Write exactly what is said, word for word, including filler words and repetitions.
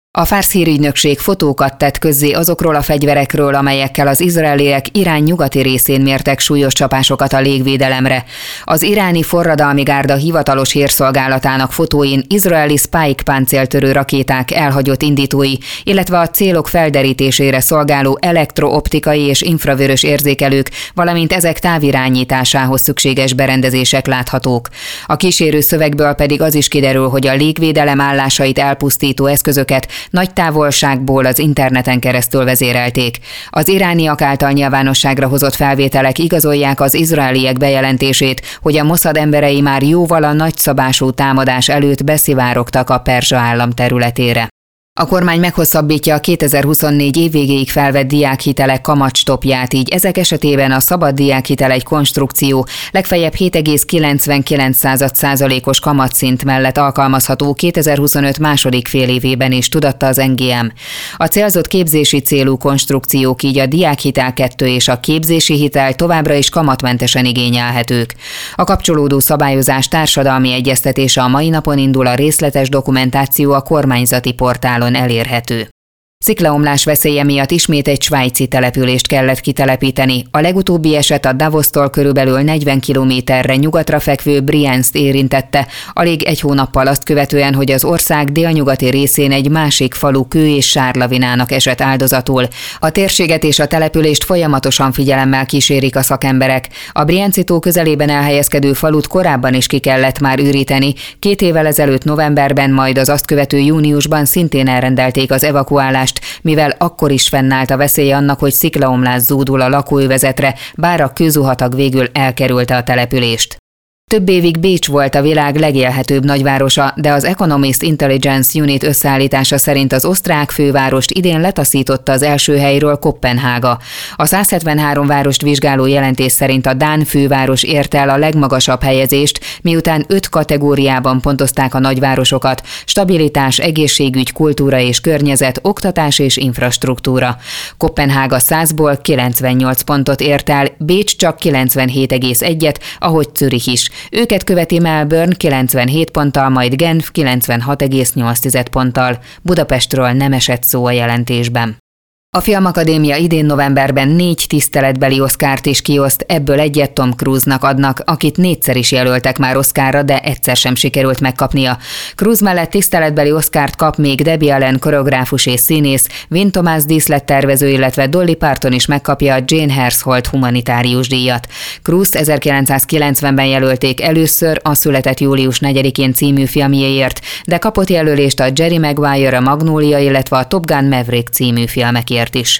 A Fars hírügynökség fotókat tett közzé azokról a fegyverekről, amelyekkel az izraeliek Irán nyugati részén mértek súlyos csapásokat a légvédelemre. Az iráni forradalmi gárda hivatalos hírszolgálatának fotóin izraeli Spike páncéltörő rakéták elhagyott indítói, illetve a célok felderítésére szolgáló elektrooptikai és infravörös érzékelők, valamint ezek távirányításához szükséges berendezések láthatók. A kísérő szövegből pedig az is kiderül, hogy a légvédelem állásait elpusztító eszközöket nagy távolságból az interneten keresztül vezérelték. Az irániak által nyilvánosságra hozott felvételek igazolják az izraeliek bejelentését, hogy a Mossad emberei már jóval a nagyszabású támadás előtt beszivárogtak a perzsa állam területére. A kormány meghosszabbítja a kétezer-huszonnégy év végéig felvett diákhitelek kamatstopját, így ezek esetében a szabad diákhitel egy konstrukció legfeljebb hét egész kilencvenkilenc százalékos kamatszint mellett alkalmazható kétezer-huszonöt második félévében is, tudatta az en gé em. A célzott képzési célú konstrukciók, így a diákhitel kettő és a képzési hitel továbbra is kamatmentesen igényelhetők. A kapcsolódó szabályozás társadalmi egyeztetése a mai napon indul, a részletes dokumentáció a kormányzati portálon elérhető. Sziklaomlás veszélye miatt ismét egy svájci települést kellett kitelepíteni. A legutóbbi eset a Davosztól körülbelül negyven kilométerre nyugatra fekvő Brienzt érintette, alig egy hónappal azt követően, hogy az ország délnyugati részén egy másik falu kő- és sárlavinának esett áldozatul. A térséget és a települést folyamatosan figyelemmel kísérik a szakemberek. A Brienci-tó közelében elhelyezkedő falut korábban is ki kellett már üríteni. Két évvel ezelőtt novemberben, majd az azt követő júniusban szintén elrendelték az evakuálást, mivel akkor is fennállt a veszélye annak, hogy sziklaomlás zúdul a lakóövezetre, bár a kőzuhatag végül elkerülte a települést. Több évig Bécs volt a világ legélhetőbb nagyvárosa, de az Economist Intelligence Unit összeállítása szerint az osztrák fővárost idén letaszította az első helyről Koppenhága. A száz hetvenhárom várost vizsgáló jelentés szerint a dán főváros ért el a legmagasabb helyezést, miután öt kategóriában pontozták a nagyvárosokat: stabilitás, egészségügy, kultúra és környezet, oktatás és infrastruktúra. Koppenhága százból kilencvennyolc pontot ért el, Bécs csak kilencvenhét egész egyet, ahogy Zürich is. Őket követi Melbourne kilencvenhét ponttal, majd Genf kilencvenhat egész nyolc ponttal. Budapestről nem esett szó a jelentésben. A Filmakadémia idén novemberben négy tiszteletbeli Oscart is kioszt, ebből egyet Tom Cruise-nak adnak, akit négyszer is jelöltek már Oscarra, de egyszer sem sikerült megkapnia. Cruise mellett tiszteletbeli Oscart kap még Debbie Allen koreográfus és színész, Wynn Thomas díszlettervező, illetve Dolly Parton is megkapja a Jane Hersholt humanitárius díjat. Cruise-t ezerkilencszázkilencvenben jelölték először a Született július negyedikén című filmjéért, de kapott jelölést a Jerry Maguire, a Magnólia, illetve a Top Gun Maverick című filmekért is.